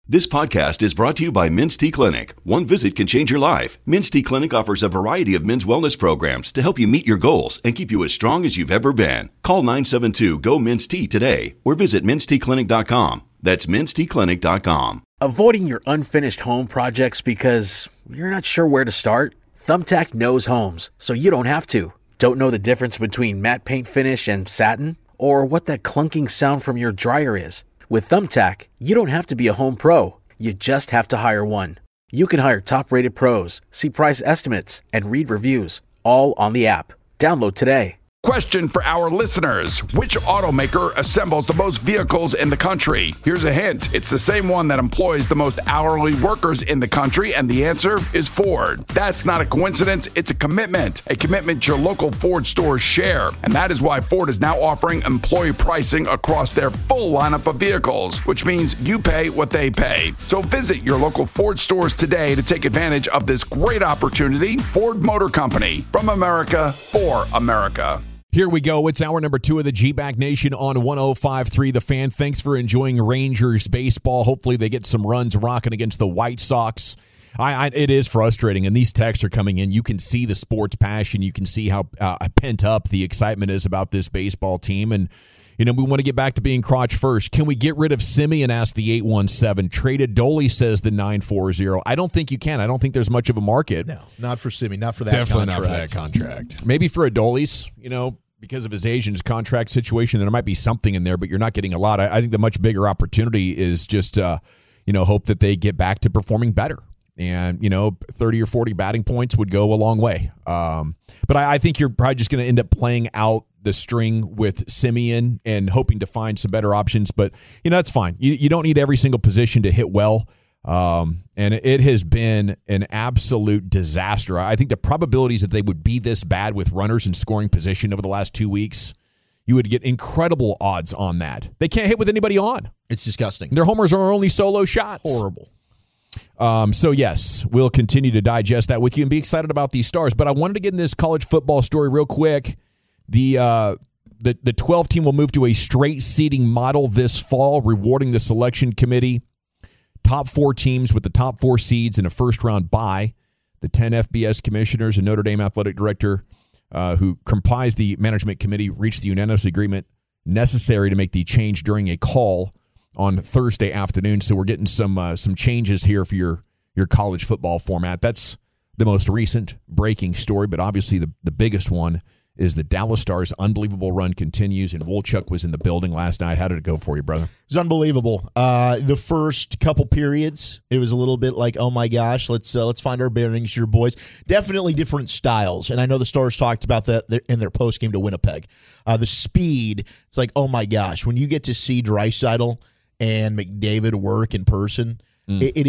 This podcast is brought to you by Men's T Clinic. One visit can change your life. Men's T Clinic offers a variety of men's wellness programs to help you meet your goals and keep you as strong as you've ever been. Call 972-GO-MEN'S T today or visit mensteclinic.com. That's mensteclinic.com. Avoiding your unfinished home projects because you're not sure where to start? Thumbtack knows homes, so you don't have to. Don't know the difference between matte paint finish and satin? Or what that clunking sound from your dryer is? With Thumbtack, you don't have to be a home pro. You just have to hire one. You can hire top-rated pros, see price estimates, and read reviews, all on the app. Download today. Question for our listeners. Which automaker assembles the most vehicles in the country? Here's a hint. It's the same one that employs the most hourly workers in the country, and the answer is Ford. That's not a coincidence. It's a commitment your local Ford stores share. And that is why Ford is now offering employee pricing across their full lineup of vehicles, which means you pay what they pay. So visit your local Ford stores today to take advantage of this great opportunity. Ford Motor Company, from America for America. Here we go. It's hour number 2 of the G-Back Nation on 105.3 The Fan. Thanks for enjoying Rangers baseball. Hopefully they get some runs rocking against the White Sox. It is frustrating, and these texts are coming in. You can see the sports passion. You can see how pent up the excitement is about this baseball team. And, you know, we want to get back to being crotch first. Can we get rid of Semien? Asked the 817. Traded Dolly, says the 940. I don't think you can. I don't think there's much of a market. No, not for Semien. Not for that Definitely contract. Not for that contract. Maybe for Adolis, you know, because of his age and his contract situation, there might be something in there, but you're not getting a lot. I think the much bigger opportunity is just, hope that they get back to performing better. And, 30 or 40 batting points would go a long way. But I think you're probably just going to end up playing out the string with Semien and hoping to find some better options. But, that's fine. You don't need every single position to hit well. And it has been an absolute disaster. I think the probabilities that they would be this bad with runners in scoring position over the last 2 weeks, you would get incredible odds on that. They can't hit with anybody on. It's disgusting. Their homers are only solo shots. Horrible. So, yes, we'll continue to digest that with you and be excited about these stars. But I wanted to get in this college football story real quick. The 12 team will move to a straight seeding model this fall, rewarding the selection committee. Top 4 teams with the top 4 seeds in a first-round bye. The 10 FBS commissioners and Notre Dame athletic director who comprise the management committee reached the unanimous agreement necessary to make the change during a call on Thursday afternoon. So we're getting some changes here for your college football format. That's the most recent breaking story, but obviously the biggest one is the Dallas Stars' unbelievable run continues, and Wolchuk was in the building last night. How did it go for you, brother? It was unbelievable. The first couple periods, it was a little bit like, oh my gosh, let's find our bearings, your boys. Definitely different styles, and I know the Stars talked about that in their postgame to Winnipeg. The speed, it's like, oh my gosh, when you get to see Draisaitl and McDavid work in person, it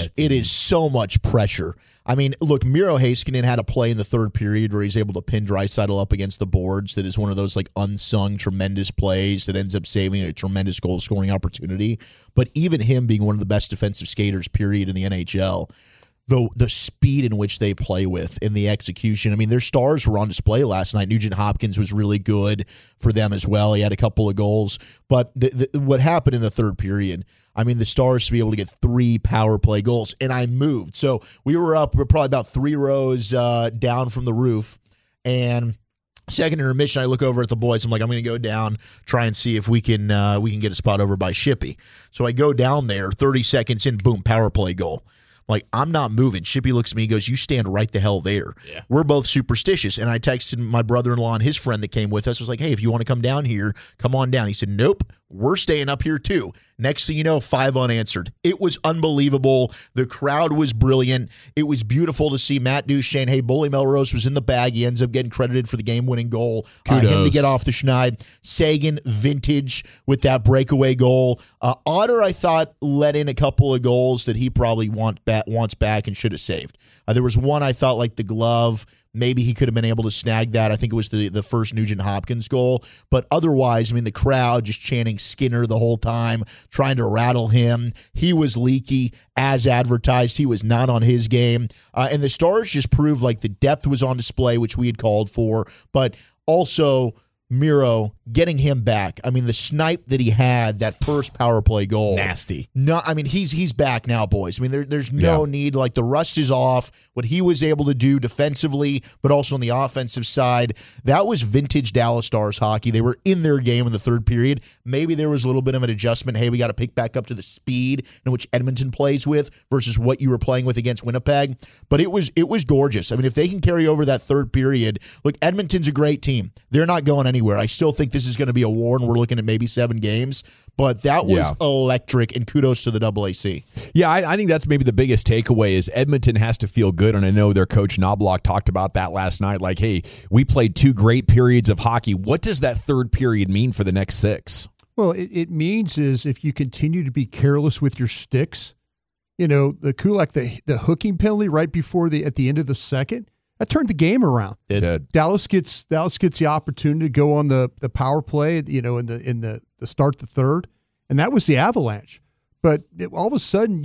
is so much pressure. I mean, look, Miro Heiskanen had a play in the third period where he's able to pin Draisaitl up against the boards. That is one of those like unsung tremendous plays that ends up saving a tremendous goal scoring opportunity. But even him being one of the best defensive skaters, period, in the NHL, the speed in which they play with and the execution. I mean, their stars were on display last night. Nugent Hopkins was really good for them as well. He had a couple of goals. But what happened in the third period, I mean, the Stars to be able to get 3 power play goals, and I moved. So we're probably about 3 rows down from the roof, and second intermission, I look over at the boys. I'm like, I'm going to go down, try and see if we can get a spot over by Shippy. So I go down there, 30 seconds in, boom, power play goal. Like, I'm not moving. Shippy looks at me and goes, you stand right the hell there. Yeah. We're both superstitious. And I texted my brother-in-law and his friend that came with us. I was like, hey, if you want to come down here, come on down. He said, nope, we're staying up here too. Next thing you know, 5 unanswered. It was unbelievable. The crowd was brilliant. It was beautiful to see Matt Duchene. Hey, Bully Melrose was in the bag. He ends up getting credited for the game-winning goal. Him to get off the schneid. Sagan, vintage with that breakaway goal. Otter, I thought, let in a couple of goals that he probably wants back and should have saved. There was one I thought, like the glove, maybe he could have been able to snag that. I think it was the first Nugent Hopkins goal. But otherwise, I mean, the crowd just chanting Skinner the whole time, trying to rattle him. He was leaky as advertised. He was not on his game. And the Stars just proved like the depth was on display, which we had called for, but also Miro, getting him back. I mean, the snipe that he had, that first power play goal. Nasty. No, I mean, he's back now, boys. I mean, there's no need. Like, the rust is off. What he was able to do defensively, but also on the offensive side, that was vintage Dallas Stars hockey. They were in their game in the third period. Maybe there was a little bit of an adjustment. Hey, we got to pick back up to the speed in which Edmonton plays with versus what you were playing with against Winnipeg. But it was gorgeous. I mean, if they can carry over that third period, look, Edmonton's a great team. They're not going anywhere. I still think this is going to be a war, and we're looking at maybe 7 games. But that was electric, and kudos to the AAC. Yeah, I think that's maybe the biggest takeaway is Edmonton has to feel good, and I know their coach Knobloch talked about that last night. Like, hey, we played 2 great periods of hockey. What does that third period mean for the next 6? Well, it means is if you continue to be careless with your sticks, the Kulak, the hooking penalty right before at the end of the second, that turned the game around. It did. Dallas gets the opportunity to go on the power play, in the start the third, and that was the Avalanche. But all of a sudden,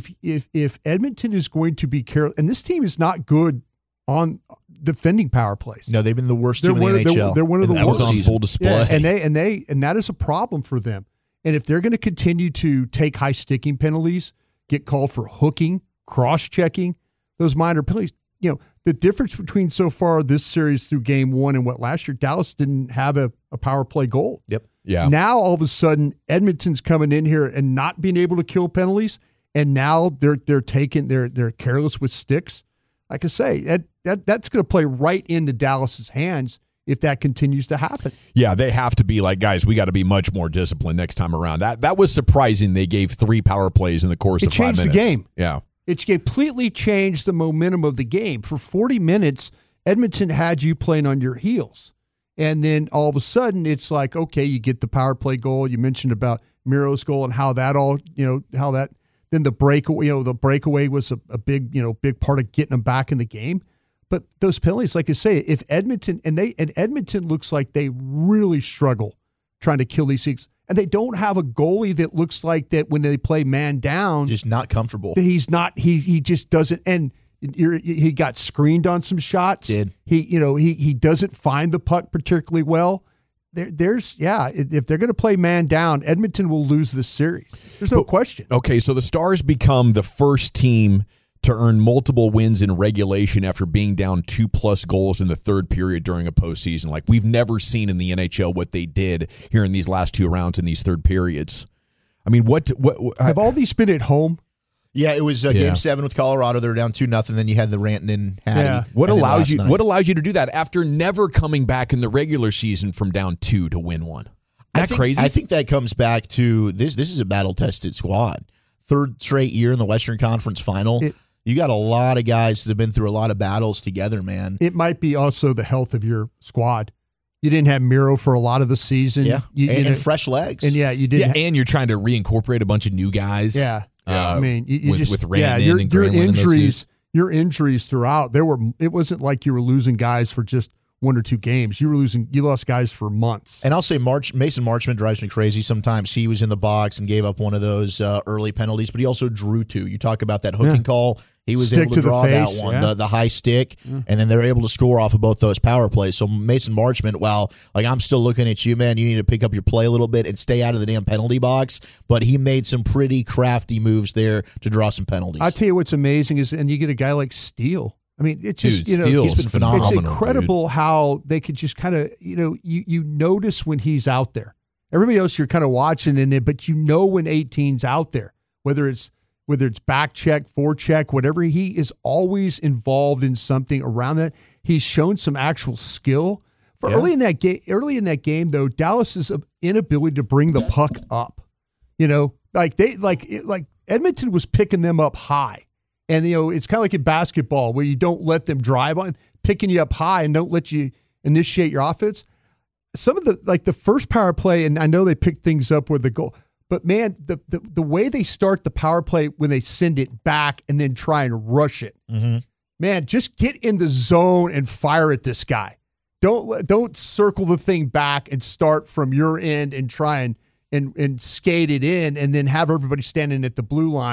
if Edmonton is going to be careful, and this team is not good on defending power plays. No, they've been the worst team in the NHL. They're one of the worst. That was on full display. Yeah, and that is a problem for them. And if they're going to continue to take high sticking penalties, get called for hooking, cross checking, those minor penalties. The difference between so far this series through game 1 and what last year, Dallas didn't have a power play goal. Yep. Yeah. Now, all of a sudden, Edmonton's coming in here and not being able to kill penalties, and now they're careless with sticks. Like I say, that's going to play right into Dallas's hands if that continues to happen. Yeah, they have to be like, guys, we got to be much more disciplined next time around. That was surprising. They gave 3 power plays in the course of 5 minutes. It changed the game. Yeah. It completely changed the momentum of the game. For 40 minutes, Edmonton had you playing on your heels. And then all of a sudden, it's like, okay, you get the power play goal. You mentioned about Miro's goal and how that all, then the breakaway was a big part of getting them back in the game. But those penalties, like I say, if Edmonton, and Edmonton looks like they really struggle trying to kill these things. And they don't have a goalie that looks like that when they play man down. Just not comfortable. He's not. He just doesn't. And he got screened on some shots. He doesn't find the puck particularly well. If they're going to play man down, Edmonton will lose this series. There's no question. Okay, so the Stars become the first team to earn multiple wins in regulation after being down 2+ goals in the third period during a postseason. Like, we've never seen in the NHL what they did here in these last 2 rounds in these third periods. I mean, what have all these been at home? Yeah, it was Game 7 with Colorado. They were down 2-0. Then you had the Rantanen, Hattie. Yeah. What allows you to do that after never coming back in the regular season from down 2 to win 1? Crazy? I think that comes back to this. This is a battle-tested squad. Third straight year in the Western Conference Final. You got a lot of guys that have been through a lot of battles together, man. It might be also the health of your squad. You didn't have Miro for a lot of the season. Yeah, and fresh legs. And you didn't. Yeah, and you're trying to reincorporate a bunch of new guys. Yeah. I mean, with Rantanen and Granlund. Your injuries throughout. It wasn't like you were losing guys for just 1 or 2 games. You lost guys for months. And I'll say Mason Marchment drives me crazy sometimes. He was in the box and gave up one of those early penalties, but he also drew 2. You talk about that hooking call. He was able to draw that one, the high stick, and then they're able to score off of both those power plays. So Mason Marchment, I'm still looking at you, man. You need to pick up your play a little bit and stay out of the damn penalty box. But he made some pretty crafty moves there to draw some penalties. I'll tell you what's amazing is, and you get a guy like Steele. I mean, it's just, he's been phenomenal. It's incredible how they could just kind of, you notice when he's out there. Everybody else you're kind of watching in it, but when 18's out there, whether it's back check, forecheck, whatever, he is always involved in something around that. He's shown some actual skill. Early in that game, though, Dallas's inability to bring the puck up, Edmonton was picking them up high. And, it's kind of like in basketball where you don't let them drive on, picking you up high and don't let you initiate your offense. Some of the first power play, and I know they picked things up with the goal, but man, the way they start the power play when they send it back and then try and rush it, man, just get in the zone and fire at this guy. Don't circle the thing back and start from your end and try and skate it in and then have everybody standing at the blue line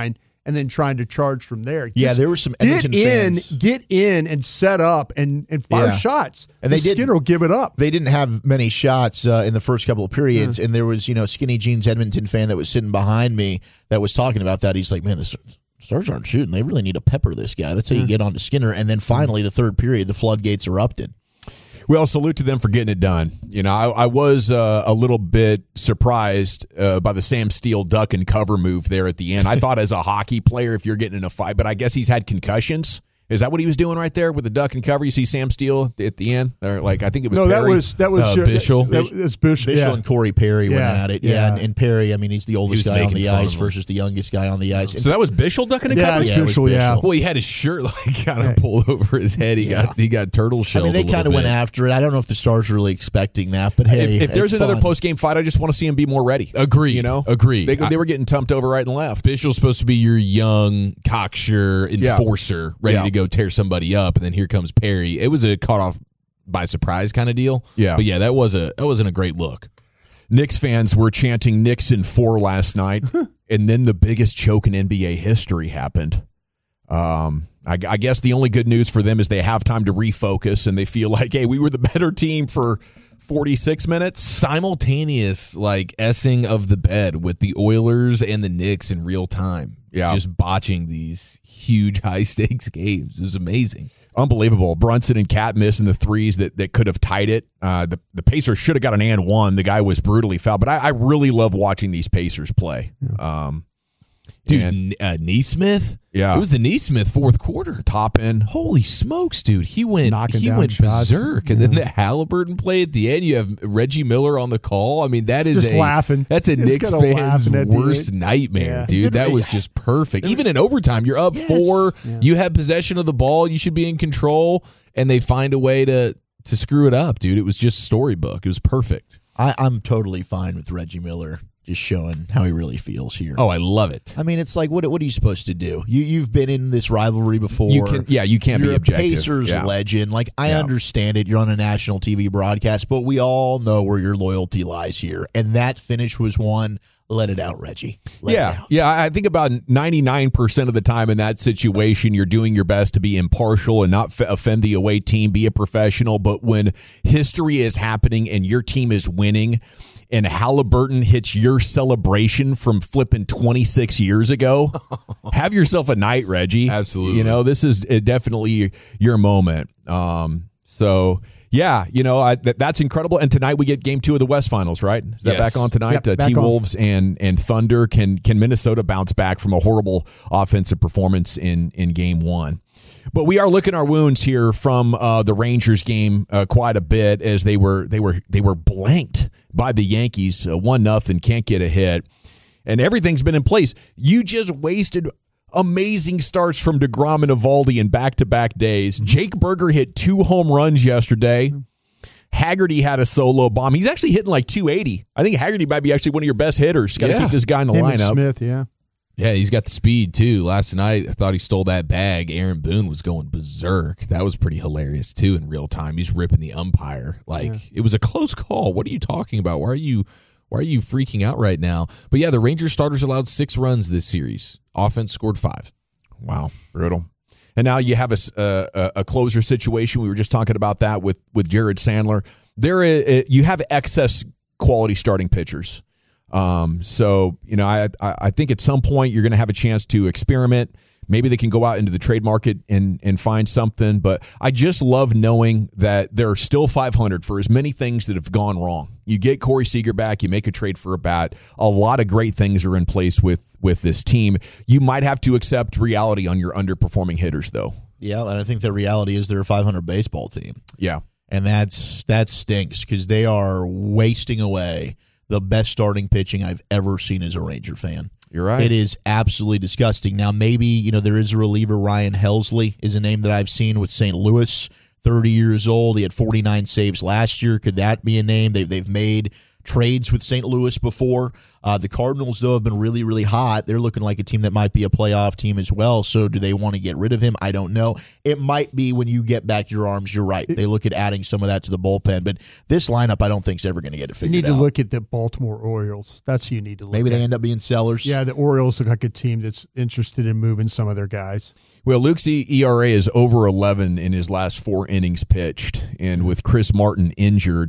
and then trying to charge from there. There were some Edmonton fans. Get in and set up and fire shots. And Skinner will give it up. They didn't have many shots in the first couple of periods, and there was, Skinny Jeans Edmonton fan that was sitting behind me that was talking about that. He's like, man, the Stars aren't shooting. They really need to pepper this guy. That's how you get on to Skinner. And then finally, the third period, the floodgates erupted. Well, salute to them for getting it done. I was a little bit surprised by the Sam Steele duck and cover move there at the end. I thought as a hockey player, if you're getting in a fight, but I guess he's had concussions. Is that what he was doing right there with the duck and cover? You see Sam Steele at the end? Or I think it was Perry. that was Bischel. That was Bischel. Bischel and Corey Perry went at it. And Perry, he's the oldest guy on the ice versus the youngest guy on the ice. So that was Bischel ducking and cover? Yeah, it was Bischel. Well, he had his shirt kind of pulled over his head. He got turtle shelled. They kind of went after it. I don't know if the Stars were really expecting that, but hey, if there's another post-game fight, I just want to see him be more ready. Agree. Agree. They were getting tumped over right and left. Bischel's supposed to be your young, cocksure enforcer, ready to go tear somebody up, and then here comes Perry. It was a caught off by surprise kind of deal. Yeah. But that wasn't a great look. Knicks fans were chanting Knicks in 4 last night, and then the biggest choke in NBA history happened. I guess the only good news for them is they have time to refocus, and they feel like, hey, we were the better team for 46 minutes. Simultaneous essing of the bed with the Oilers and the Knicks in real time. Yeah. Just botching these huge high-stakes games. It was amazing. Unbelievable. Brunson and Cat missing the threes that could have tied it. The Pacers should have got an and one. The guy was brutally fouled. But I really love watching these Pacers play. Dude, Neesmith? Yeah. It was the Neesmith fourth quarter. Top end. Holy smokes, dude. He went shots. berserk. And then the Halliburton play at the end, you have Reggie Miller on the call. That is just laughing. That's a Knicks fan's worst nightmare, dude. That was just perfect. Even in overtime, you're up 4. Yeah. You have possession of the ball. You should be in control. And they find a way to screw it up, dude. It was just storybook. It was perfect. I'm totally fine with Reggie Miller just showing how he really feels here. Oh, I love it. It's like, what are you supposed to do? You've been in this rivalry before. You can't be objective. You're a Pacers legend. I understand it. You're on a national TV broadcast, but we all know where your loyalty lies here. And that finish was one. Let it out, Reggie. Let it out. Yeah. I think about 99% of the time in that situation, you're doing your best to be impartial and not offend the away team, be a professional. But when history is happening and your team is winning, and Halliburton hits your celebration from flipping 26 years ago, have yourself a night, Reggie. Absolutely. This is definitely your moment. That's incredible. And tonight we get Game 2 of the West Finals, right? Is that back on tonight? Yep, T-Wolves and Thunder. Can Minnesota bounce back from a horrible offensive performance in Game 1? But we are licking our wounds here from the Rangers game quite a bit, as they were blanked by the Yankees 1-0, can't get a hit, and everything's been in place. You just wasted amazing starts from DeGrom and Eovaldi in back-to-back days. Jake Berger hit 2 home runs yesterday. Haggerty had a solo bomb. He's actually hitting 280. I think Haggerty might be actually one of your best hitters. Got to keep this guy in the lineup. Smith, yeah. Yeah, he's got the speed, too. Last night, I thought he stole that bag. Aaron Boone was going berserk. That was pretty hilarious, too, in real time. He's ripping the umpire. It was a close call. What are you talking about? Why are you freaking out right now? But, yeah, the Rangers starters allowed 6 runs this series. Offense scored 5. Wow, brutal. And now you have a closer situation. We were just talking about that with Jared Sandler. You have excess quality starting pitchers. I think at some point you're going to have a chance to experiment. Maybe they can go out into the trade market and find something. But I just love knowing that they're still 500 for as many things that have gone wrong. You get Corey Seager back. You make a trade for a bat. A lot of great things are in place with this team. You might have to accept reality on your underperforming hitters, though. Yeah, and I think the reality is they're a 500 baseball team. Yeah. And that stinks because they are wasting away the best starting pitching I've ever seen as a Ranger fan. You're right. It is absolutely disgusting. Now, maybe, there is a reliever. Ryan Helsley is a name that I've seen with St. Louis, 30 years old. He had 49 saves last year. Could that be a name? They've made trades with St. Louis before. The Cardinals, though, have been really, really hot. They're looking like a team that might be a playoff team as well. So do they want to get rid of him? I don't know. It might be when you get back your arms. You're right. They look at adding some of that to the bullpen. But this lineup, I don't think is ever going to get it figured out. You need to look at the Baltimore Orioles. That's who you need to look at. Maybe they end up being sellers. Yeah, the Orioles look like a team that's interested in moving some of their guys. Well, Luke's ERA is over 11 in his last 4 innings pitched. And with Chris Martin injured,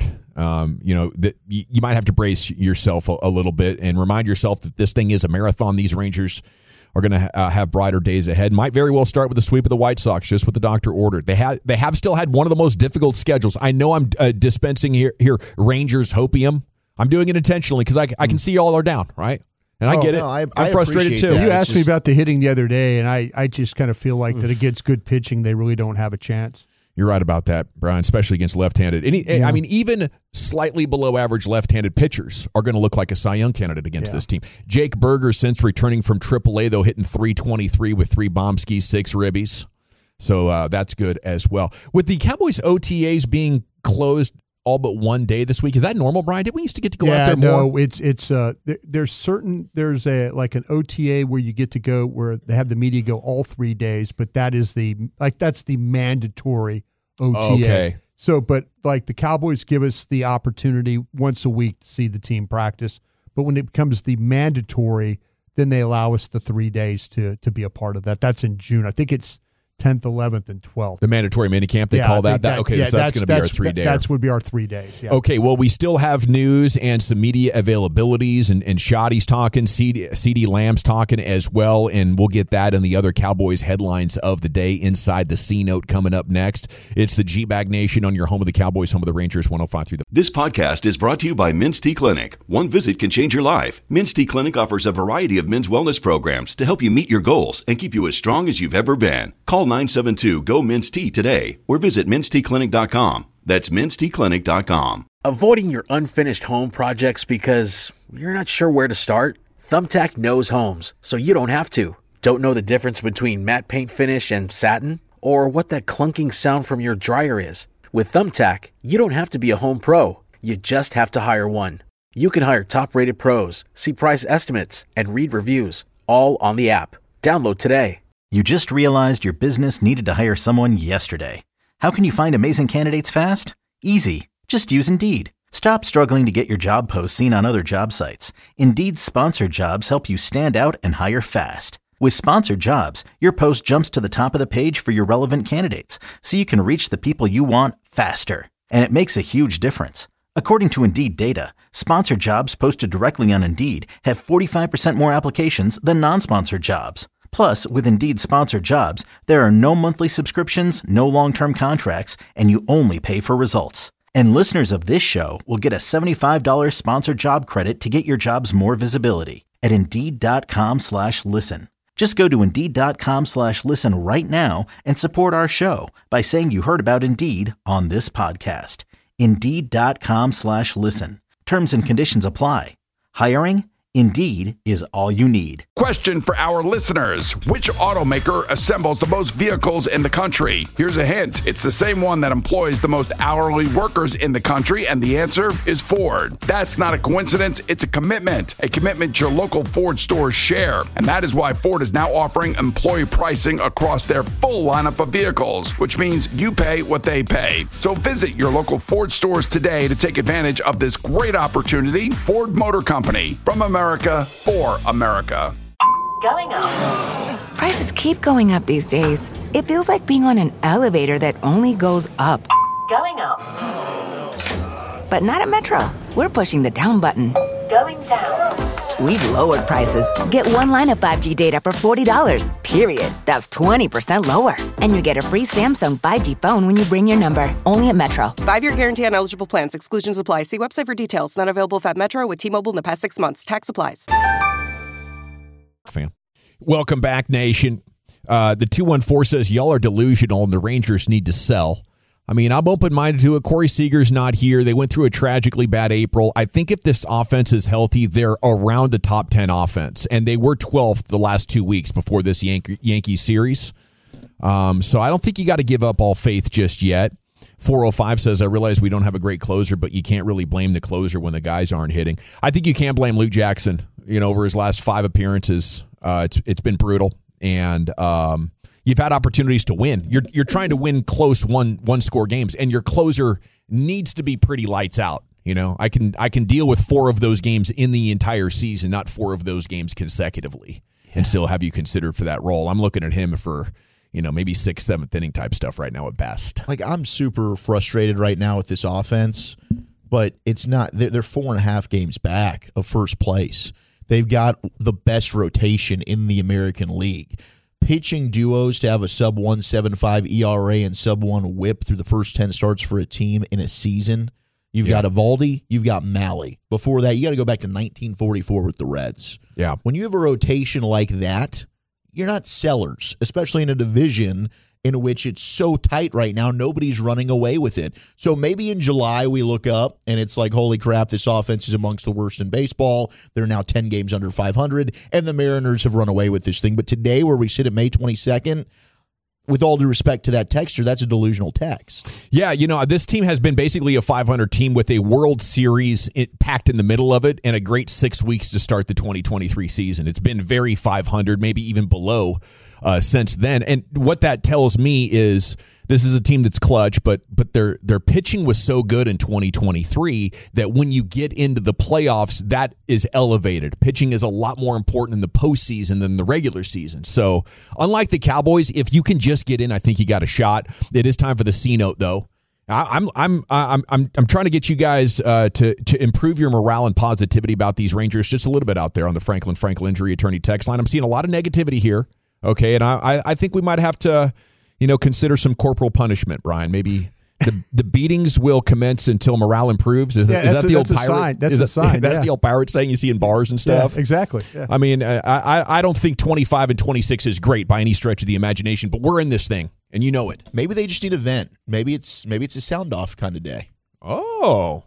you might have to brace yourself a little bit and remind yourself that this thing is a marathon. These Rangers are going to have brighter days ahead. Might very well start with a sweep of the White Sox, just what the doctor ordered. They have still had one of the most difficult schedules. I know I'm dispensing here Rangers hopium. I'm doing it intentionally because I can see y'all are down, right? And I get it. I'm frustrated too. You asked me about the hitting the other day, and I just kind of feel like that against good pitching, they really don't have a chance. You're right about that, Brian, especially against left-handed. I mean, even slightly below average left-handed pitchers are going to look like a Cy Young candidate against this team. Jake Berger, since returning from AAA, though, hitting .323 with 3 bombskis, 6 ribbies. So that's good as well. With the Cowboys OTAs being closed all but one day this week, is that normal, Brian? Did we used to get to go out there more? No, it's there's an OTA where you get to go where they have the media go all 3 days, but that's the mandatory OTA. Okay. So, but like the Cowboys give us the opportunity once a week to see the team practice, but when it becomes the mandatory, then they allow us the 3 days to be a part of that. That's in June. I think it's 10th, 11th, and 12th. The mandatory minicamp, they call that? Okay, so that's going to be our 3 days. That would be our 3 days, yeah. Okay, well, we still have news and some media availabilities, and Shoddy's talking, CD Lamb's talking as well, and we'll get that and the other Cowboys headlines of the day inside the C-Note coming up next. It's the G-Bag Nation on your home of the Cowboys, home of the Rangers, 105.3. This podcast is brought to you by Men's T Clinic. One visit can change your life. Men's T Clinic offers a variety of men's wellness programs to help you meet your goals and keep you as strong as you've ever been. Call 972-GO-MEN'S-T today or visit menstclinic.com. That's menstclinic.com. Avoiding your unfinished home projects because you're not sure where to start? Thumbtack knows homes, so you don't have to. Don't know the difference between matte paint finish and satin? Or what that clunking sound from your dryer is? With Thumbtack, you don't have to be a home pro. You just have to hire one. You can hire top-rated pros, see price estimates, and read reviews, all on the app. Download today. You just realized your business needed to hire someone yesterday. How can you find amazing candidates fast? Easy. Just use Indeed. Stop struggling to get your job posts seen on other job sites. Indeed's sponsored jobs help you stand out and hire fast. With sponsored jobs, your post jumps to the top of the page for your relevant candidates, so you can reach the people you want faster. And it makes a huge difference. According to Indeed data, sponsored jobs posted directly on Indeed have 45% more applications than non-sponsored jobs. Plus, with Indeed sponsored jobs, there are no monthly subscriptions, no long-term contracts, and you only pay for results. And listeners of this show will get a $75 sponsored job credit to get your jobs more visibility at Indeed.com/listen. Just go to Indeed.com/listen right now and support our show by saying you heard about Indeed on this podcast. Indeed.com/listen. Terms and conditions apply. Hiring? Indeed is all you need. Question for our listeners. Which automaker assembles the most vehicles in the country? Here's a hint. It's the same one that employs the most hourly workers in the country, and the answer is Ford. That's not a coincidence. It's a commitment your local Ford stores share. And that is why Ford is now offering employee pricing across their full lineup of vehicles, which means you pay what they pay. So visit your local Ford stores today to take advantage of this great opportunity. Ford Motor Company, from America for America. Going up. Prices keep going up these days. It feels like being on an elevator that only goes up. Going up. But not at Metro. We're pushing the down button. Going down. We've lowered prices. Get one line of 5G data for $40, period. That's 20% lower. And you get a free Samsung 5G phone when you bring your number. Only at Metro. 5-year guarantee on eligible plans. Exclusions apply. See website for details. Not available at Metro with T-Mobile in the past 6 months. Tax applies. Fan. Welcome back, Nation. The 214 says, y'all are delusional and the Rangers need to sell. I mean, I'm open-minded to it. Corey Seager's not here. They went through a tragically bad April. I think if this offense is healthy, they're around a top 10 offense. And they were 12th the last 2 weeks before this Yankee series. So I don't think you got to give up all faith just yet. 405 says, I realize we don't have a great closer, but you can't really blame the closer when the guys aren't hitting. I think you can blame Luke Jackson. Over his last 5 appearances, it's been brutal, and you've had opportunities to win. You're trying to win close one score games, and your closer needs to be pretty lights out. I can deal with 4 of those games in the entire season, not 4 of those games consecutively, and still have you considered for that role. I'm looking at him for maybe 6th, 7th inning type stuff right now at best. Like, I'm super frustrated right now with this offense, but it's not. They're 4.5 games back of first place. They've got the best rotation in the American League. Pitching duos to have a sub 1.75 ERA and sub 1 WHIP through the first 10 starts for a team in a season. You've got Evaldi, you've got Malley. Before that, you got to go back to 1944 with the Reds. Yeah. When you have a rotation like that, you're not sellers, especially in a division in which it's so tight right now. Nobody's running away with it. So maybe in July we look up and it's like, holy crap, this offense is amongst the worst in baseball. They're now 10 games under 500, and the Mariners have run away with this thing. But today, where we sit at May 22nd, with all due respect to that texter, that's a delusional text. Yeah, this team has been basically a 500 team with a World Series packed in the middle of it and a great 6 weeks to start the 2023 season. It's been very 500, maybe even below since then. And what that tells me is this is a team that's clutch, but their pitching was so good in 2023 that when you get into the playoffs, that is elevated. Pitching is a lot more important in the postseason than the regular season. So unlike the Cowboys, if you can just get in, I think you got a shot. It is time for the C note, though. I'm trying to get you guys to improve your morale and positivity about these Rangers just a little bit out there on the Franklin Injury Attorney text line. I'm seeing a lot of negativity here. Okay, and I think we might have to consider some corporal punishment, Brian. Maybe the beatings will commence until morale improves. Is that the old pirate? That's a sign. That's the old pirate saying you see in bars and stuff. Yeah, exactly. Yeah. I mean, I don't think 25 and 26 is great by any stretch of the imagination, but we're in this thing, and you know it. Maybe they just need a vent. Maybe it's a sound off kind of day. Oh.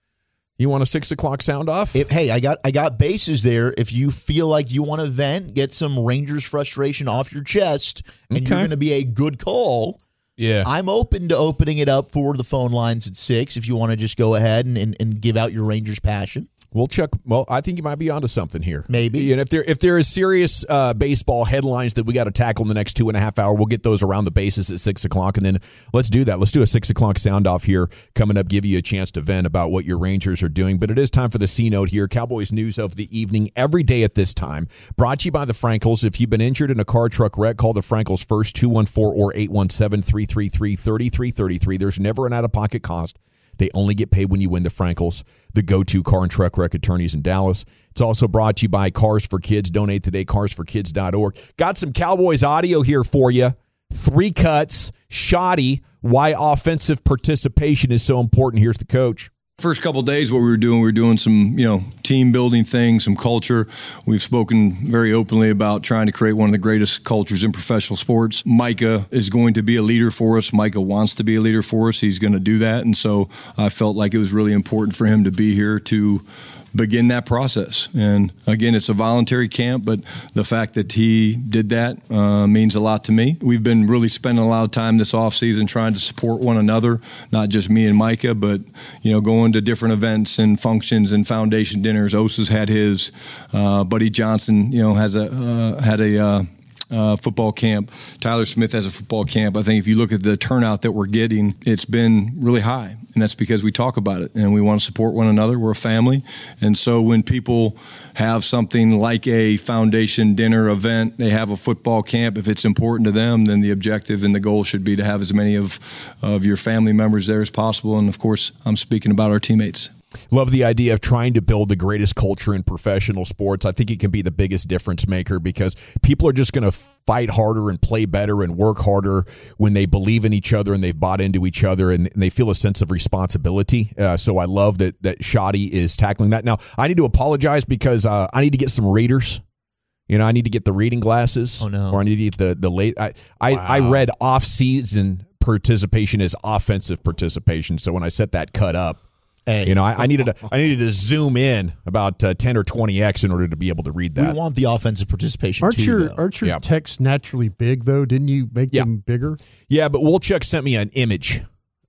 You want a 6 o'clock sound off? Hey, I got bases there. If you feel like you want to vent, get some Rangers frustration off your chest, and you're going to be a good call. Yeah, I'm open to opening it up for the phone lines at 6 if you want to just go ahead and give out your Rangers passion. We'll check. Well, I think you might be onto something here. Maybe. And if there is serious baseball headlines that we got to tackle in the next 2.5 hours, we'll get those around the bases at 6 o'clock, and then let's do that. Let's do a 6 o'clock sound off here coming up, give you a chance to vent about what your Rangers are doing. But it is time for the C note here. Cowboys news of the evening every day at this time. Brought to you by the Frankels. If you've been injured in a car truck wreck, call the Frankels first, 214 or 817-333-3333. There's never an out-of-pocket cost. They only get paid when you win the Frankels, the go-to car and truck wreck attorneys in Dallas. It's also brought to you by Cars for Kids. Donate today, carsforkids.org. Got some Cowboys audio here for you. 3 cuts, shoddy, why offensive participation is so important. Here's the coach. First couple of days, what we were doing some, team building things, some culture. We've spoken very openly about trying to create one of the greatest cultures in professional sports. Micah is going to be a leader for us. Micah wants to be a leader for us. He's going to do that. And so I felt like it was really important for him to be here to begin that process. And again, it's a voluntary camp, but the fact that he did that means a lot to me. We've been really spending a lot of time this offseason trying to support one another, not just me and Micah, but going to different events and functions and foundation dinners. Osa's had his, Buddy Johnson, had a football camp. Tyler Smith has a football camp. I think if you look at the turnout that we're getting, it's been really high. And that's because we talk about it and we want to support one another. We're a family. And so when people have something like a foundation dinner event, they have a football camp, if it's important to them, then the objective and the goal should be to have as many of your family members there as possible. And of course, I'm speaking about our teammates. Love the idea of trying to build the greatest culture in professional sports. I think it can be the biggest difference maker because people are just going to fight harder and play better and work harder when they believe in each other and they've bought into each other and they feel a sense of responsibility. So I love that Shoddy is tackling that. Now, I need to apologize because I need to get some readers. I need to get the reading glasses. Oh, no. Or I need to get the late. I read off-season participation as offensive participation. So when I set that cut up, hey, I needed to zoom in about 10 or 20x in order to be able to read that. We want the offensive participation aren't your texts naturally big, though? Didn't you make them bigger? Yeah, but Wolchuk sent me an image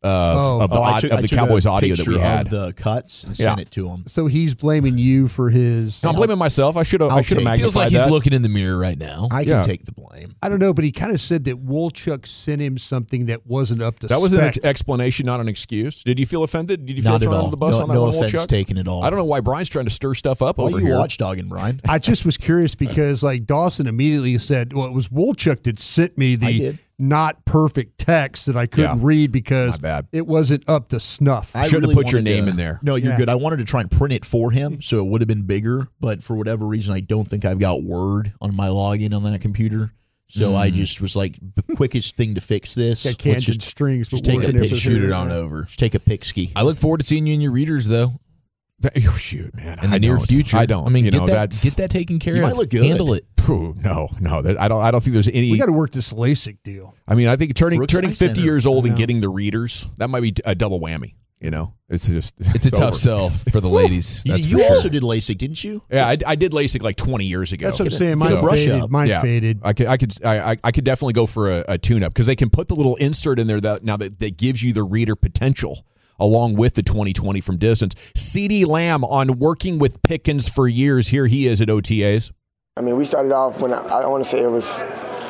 of the Cowboys audio that we had. Of the cuts and sent it to him. So he's blaming you for his. No, I'm blaming myself. I should have magnified Feels like that. he's looking in the mirror right now. I can take the blame. I don't know, but he kind of said that Wolchuk sent him something that wasn't up to That was spec. an explanation, not an excuse. Did you feel offended? Did you feel Not at thrown all. under the bus on that no one, offense Wolchuk? taken at all. I don't know why Brian's trying to stir stuff up Why over are you here. watchdogging, Brian? I just was curious because like Dawson immediately said, well, it was Wolchuk that sent me the not perfect text that I couldn't read because it wasn't up to snuff. I should have really put your wanted name to- in there. No, you're good. I wanted to try and print it for him, so it would have been bigger. But for whatever reason, I don't think I've got Word on my login on that computer. So I just was like, the quickest thing to fix this. Got cans and strings, just but take a working picture. Shoot it on over. Just take a pick ski. I look forward to seeing you and your readers, though. Oh, shoot, man. In the near future. I don't. I mean, you know, get that taken care You of. might look good. Handle it. No. I don't think there's any. We got to work this LASIK deal. I mean, I think turning Brookside 50 Center. years old and getting the readers, that might be a double whammy. You know, it's It's a tough over. sell for the ladies. That's You for also sure. did LASIK, didn't you? Yeah, I did LASIK like 20 years ago. That's what I'm saying. Mine So- brush faded. up. Mine Yeah. faded. I could definitely go for a tune-up because they can put the little insert in there that gives you the reader potential along with the 20/20 from distance. CeeDee Lamb on working with Pickens for years. Here he is at OTAs. I mean, we started off when I want to say it was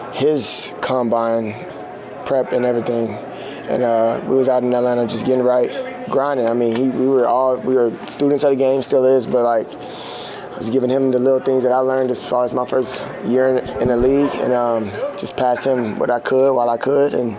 his combine prep and everything. And we was out in Atlanta just getting right, grinding. I mean, we were students of the game, still is, but like I was giving him the little things that I learned as far as my first year in the league, and just passed him what I could while I could. And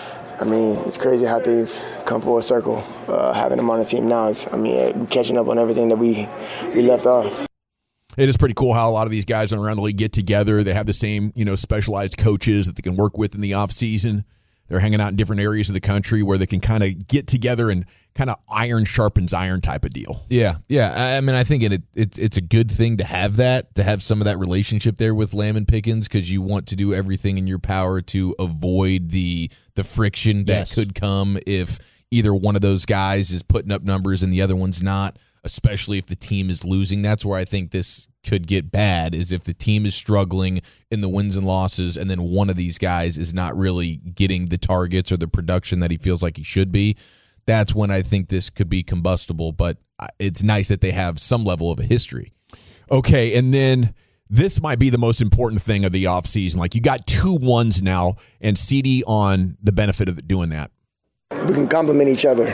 I mean, it's crazy how things come full circle. Having him on the team now is, catching up on everything that we left off. It is pretty cool how a lot of these guys around the league get together. They have the same, specialized coaches that they can work with in the off season. They're hanging out in different areas of the country where they can kind of get together and kind of iron sharpens iron type of deal. Yeah. I mean, I think it's a good thing to have some of that relationship there with Lamb and Pickens because you want to do everything in your power to avoid the friction that could come if either one of those guys is putting up numbers and the other one's not, especially if the team is losing. That's where I think this could get bad, is if the team is struggling in the wins and losses and then one of these guys is not really getting the targets or the production that he feels like he should be. That's when I think this could be combustible, but it's nice that they have some level of a history. Okay, and then this might be the most important thing of the offseason. Like, you got 2-1s now, and CeeDee on the benefit of doing that. We can complement each other.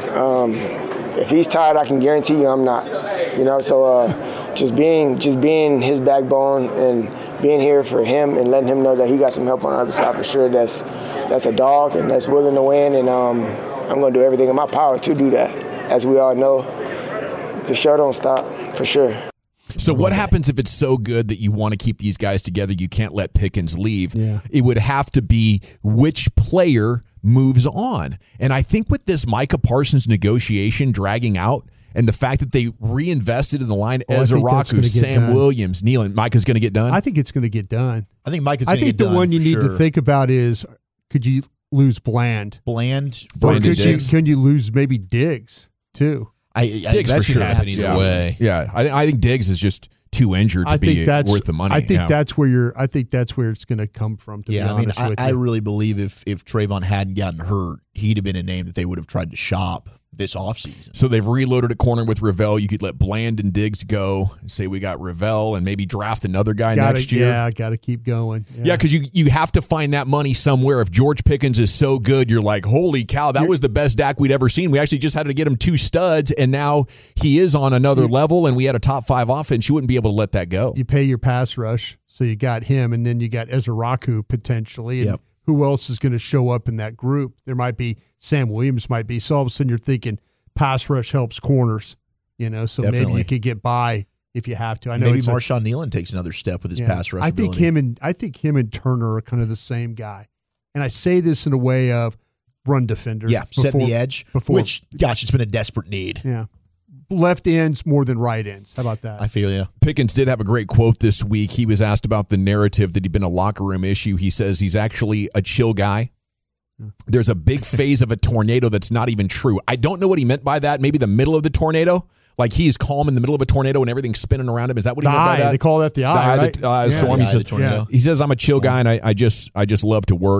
If he's tired, I can guarantee you I'm not. So just being his backbone and being here for him and letting him know that he got some help on the other side for sure. That's a dog and that's willing to win, and I'm going to do everything in my power to do that. As we all know, the show don't stop for sure. So what happens if it's so good that you want to keep these guys together, you can't let Pickens leave? Yeah. It would have to be which player moves on. And I think with this Micah Parsons negotiation dragging out and the fact that they reinvested in the line, Ezra Raku, Sam Williams, Nealon, Micah's going to get done? I think it's going to get done. I think Micah's going to get the done. one you for need sure. to think about is, could you lose Bland? Bland Or Diggs. can you lose maybe Diggs too? Diggs for sure. happen either way. Yeah, I think Diggs is just too injured to be worth the money. I think that's where it's going to come from. To be honest with you. I really believe if Trayvon hadn't gotten hurt, he'd have been a name that they would have tried to shop this offseason. So they've reloaded at corner with Ravel. You could let Bland and Diggs go and say we got Ravel and maybe draft another guy next year. Yeah, got to keep going. Yeah, because you have to find that money somewhere. If George Pickens is so good, you're like, holy cow, that was the best Dak we'd ever seen. We actually just had to get him 2 studs, and now he is on another level, and we had a top 5 offense. You wouldn't be able to let that go. You pay your pass rush, so you got him, and then you got Ezra Raku potentially. And who else is going to show up in that group? There might be Sam Williams, might be. So all of a sudden you're thinking pass rush helps corners, so Definitely. maybe you could get by if you have to. I know maybe it's Marshawn Nealon takes another step with his pass rush. I think him and Turner are kind of the same guy. And I say this in a way of run defenders. Yeah, setting the edge, which, gosh, it's been a desperate need. Yeah. Left ends more than right ends. How about that? I feel you. Pickens did have a great quote this week. He was asked about the narrative that he'd been a locker room issue. He says he's actually a chill guy. There's a big phase of a tornado that's not even true. I don't know what he meant by that. Maybe the middle of the tornado? Like he's calm in the middle of a tornado and everything's spinning around him. Is that what he meant by that? They call that the eye, right? The storm. He says, I'm a chill guy and I just love to work.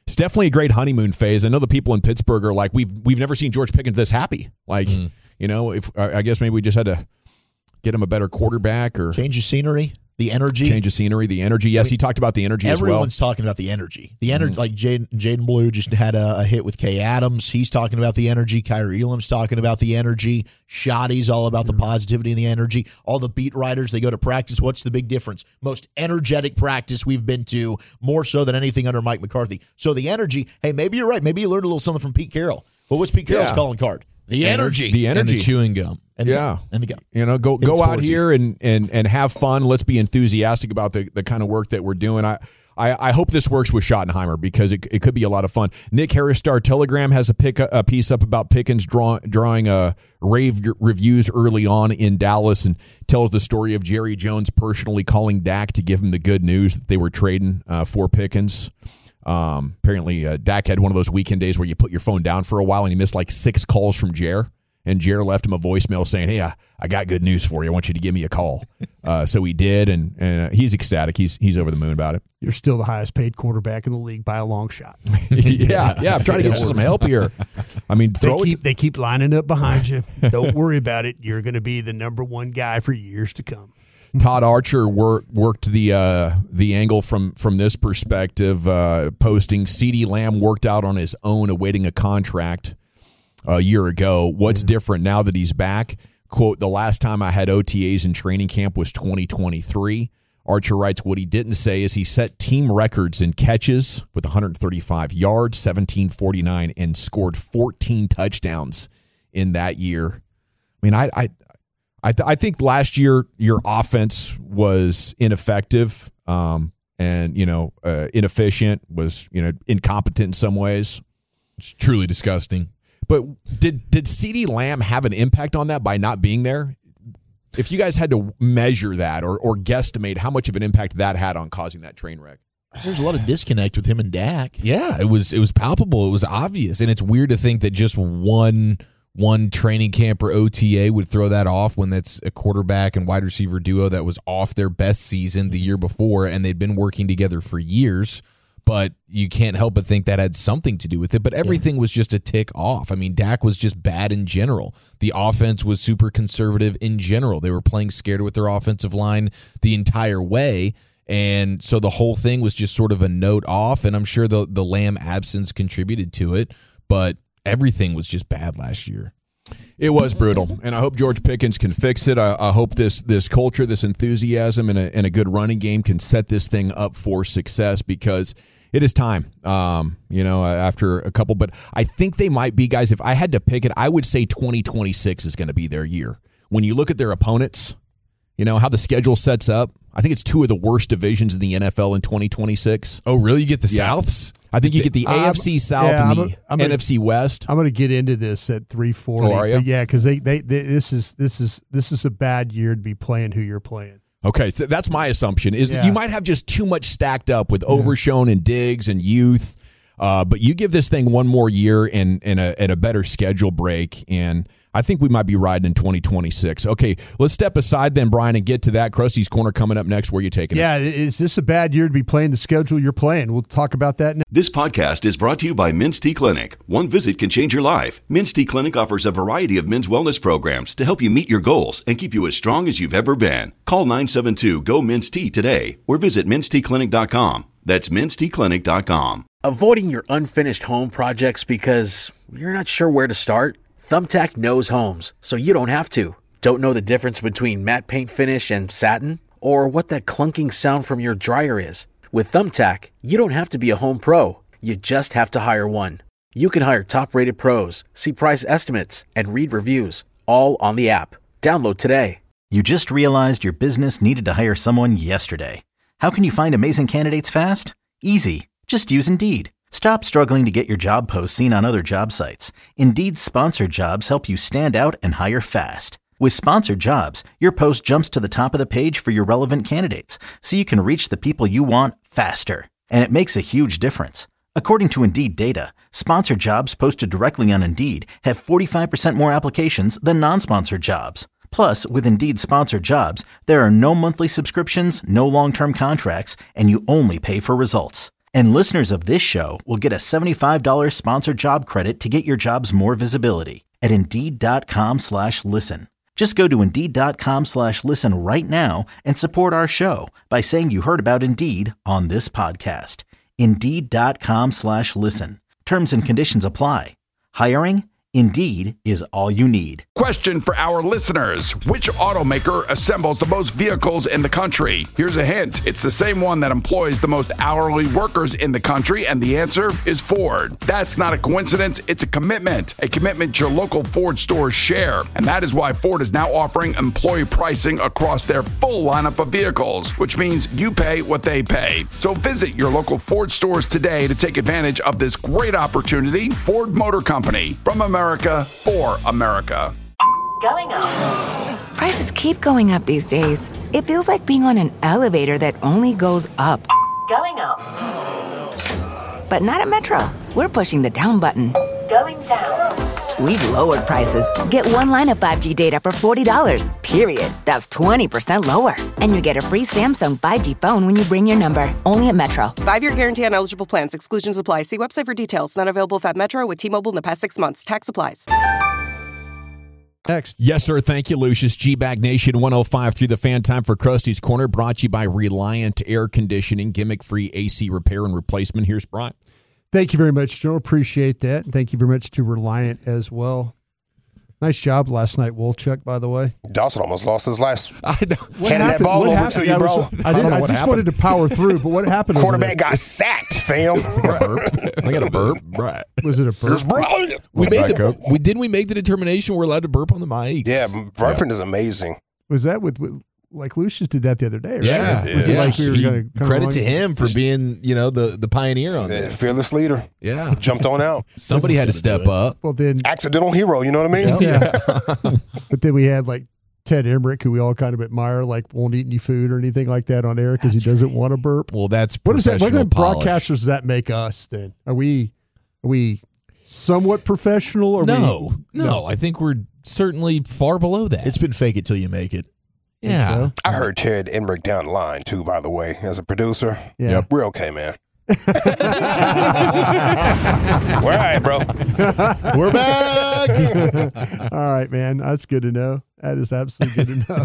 it's definitely a great honeymoon phase. I know the people in Pittsburgh are like, we've never seen George Pickens this happy. Like, if I guess maybe we just had to get him a better quarterback or change of scenery. The energy. Change of scenery, the energy. Yes, he talked about the energy as well. Everyone's talking about the energy. The energy, like Jaden Blue just had a hit with Kay Adams. He's talking about the energy. Kyrie Elam's talking about the energy. Shoddy's all about the positivity and the energy. All the beat writers, they go to practice. What's the big difference? Most energetic practice we've been to, more so than anything under Mike McCarthy. So the energy, hey, maybe you're right. Maybe you learned a little something from Pete Carroll. But what's Pete Carroll's calling card? The energy. The energy. And the chewing gum. And the gum. Go out here and have fun. Let's be enthusiastic about the kind of work that we're doing. I hope this works with Schottenheimer because it could be a lot of fun. Nick Harris Star Telegram has a piece up about Pickens drawing rave reviews early on in Dallas and tells the story of Jerry Jones personally calling Dak to give him the good news that they were trading for Pickens. Apparently, Dak had one of those weekend days where you put your phone down for a while and you missed like 6 calls from Jer. And Jer left him a voicemail saying, hey, I got good news for you. I want you to give me a call. So he did, and he's ecstatic. He's over the moon about it. You're still the highest paid quarterback in the league by a long shot. yeah. I'm trying to get you some help here. I mean, they keep lining up behind you. Don't worry about it. You're going to be the number one guy for years to come. Todd Archer worked the angle from this perspective, posting CeeDee Lamb worked out on his own, awaiting a contract a year ago. What's different now that he's back? Quote, the last time I had OTAs in training camp was 2023. Archer writes, what he didn't say is he set team records in catches with 135 yards, 1749, and scored 14 touchdowns in that year. I mean, I think last year your offense was ineffective and, inefficient, was, incompetent in some ways. It's truly disgusting. But did CeeDee Lamb have an impact on that by not being there? If you guys had to measure that or guesstimate how much of an impact that had on causing that train wreck. There's a lot of disconnect with him and Dak. Yeah, it was palpable. It was obvious. And it's weird to think that just one training camp or OTA would throw that off when that's a quarterback and wide receiver duo that was off their best season the year before, and they'd been working together for years. But you can't help but think that had something to do with it. But everything was just a tick off. I mean, Dak was just bad in general. The offense was super conservative in general. They were playing scared with their offensive line the entire way. And so the whole thing was just sort of a note off. And I'm sure the Lamb absence contributed to it. But everything was just bad last year. It was brutal, and I hope George Pickens can fix it. I hope this culture, this enthusiasm, and a good running game can set this thing up for success because it is time, after a couple. But I think they might be, guys, if I had to pick it, I would say 2026 is going to be their year. When you look at their opponents, how the schedule sets up, I think it's 2 of the worst divisions in the NFL in 2026. Oh, really? You get the Souths? I think you get the AFC South and the NFC West. I'm going to get into this at 3-4. Oh, are you? Yeah, because this is a bad year to be playing who you're playing. Okay, so that's my assumption. That you might have just too much stacked up with Overshown and Diggs and youth, but you give this thing one more year and a better schedule break, and I think we might be riding in 2026. Okay, let's step aside then, Brian, and get to that. Krusty's Corner coming up next. Where are you taking it? Yeah, is this a bad year to be playing the schedule you're playing? We'll talk about that next. This podcast is brought to you by Men's T Clinic. One visit can change your life. Men's T Clinic offers a variety of men's wellness programs to help you meet your goals and keep you as strong as you've ever been. Call 972-GO-MEN'S-T today or visit menstclinic.com. That's menstclinic.com. Avoiding your unfinished home projects because you're not sure where to start? Thumbtack knows homes, so you don't have to. Don't know the difference between matte paint finish and satin? Or what that clunking sound from your dryer is? With Thumbtack, you don't have to be a home pro. You just have to hire one. You can hire top-rated pros, see price estimates, and read reviews, all on the app. Download today. You just realized your business needed to hire someone yesterday. How can you find amazing candidates fast? Easy. Just use Indeed. Stop struggling to get your job posts seen on other job sites. Indeed's sponsored jobs help you stand out and hire fast. With sponsored jobs, your post jumps to the top of the page for your relevant candidates, so you can reach the people you want faster. And it makes a huge difference. According to Indeed data, sponsored jobs posted directly on Indeed have 45% more applications than non-sponsored jobs. Plus, with Indeed sponsored jobs, there are no monthly subscriptions, no long-term contracts, and you only pay for results. And listeners of this show will get a $75 sponsored job credit to get your jobs more visibility at Indeed.com/listen. Just go to Indeed.com/listen right now and support our show by saying you heard about Indeed on this podcast. Indeed.com/listen. Terms and conditions apply. Hiring? Indeed is all you need. Question for our listeners. Which automaker assembles the most vehicles in the country? Here's a hint. It's the same one that employs the most hourly workers in the country, and the answer is Ford. That's not a coincidence. It's a commitment your local Ford stores share. And that is why Ford is now offering employee pricing across their full lineup of vehicles, which means you pay what they pay. So visit your local Ford stores today to take advantage of this great opportunity. Ford Motor Company, from America for America. Going up. Prices keep going up these days. It feels like being on an elevator that only goes up. Going up. But not at Metro. We're pushing the down button. Going down. We've lowered prices. Get one line of 5G data for $40, period. That's 20% lower. And you get a free Samsung 5G phone when you bring your number. Only at Metro. 5-year guarantee on eligible plans. Exclusions apply. See website for details. Not available at Metro with T-Mobile in the past 6 months. Tax applies. Next. Yes, sir. Thank you, Lucius. G-Bag Nation 105 through the Fan. Time for Krusty's Corner, brought to you by Reliant Air Conditioning, gimmick-free AC repair and replacement. Here's Brian. Thank you very much, Joe. Appreciate that. And thank you very much to Reliant as well. Nice job last night, Wolchuk, by the way. Dawson almost lost his last. I know. Handed that ball over to you, bro. I just wanted to power through, but what happened? Quarterback got sacked, fam. I got a burp. Right. Was it a burp? We make the determination we're allowed to burp on the mic. Yeah, burping is amazing. Was that with like Lucius did that the other day, right? Yeah. Was it like we were gonna come Credit along? to him for being, the pioneer on this. Fearless leader. Yeah. Jumped on out. Somebody had to step up. Well, then Accidental hero, you know what I mean? yeah. But then we had like Ted Emmerich, who we all kind of admire, like won't eat any food or anything like that on air because he doesn't want to burp. Well, that's What is that? What professional kind of polish. broadcasters does that make us? Then are we somewhat professional? Or No. I think we're certainly far below that. It's been fake it till you make it. Yeah. So? I heard Ted Emmerich down the line, too, by the way, as a producer. Yeah. Yep. We're okay, man. We're all right, bro. We're back. All right, man. That's good to know. That is absolutely good to know.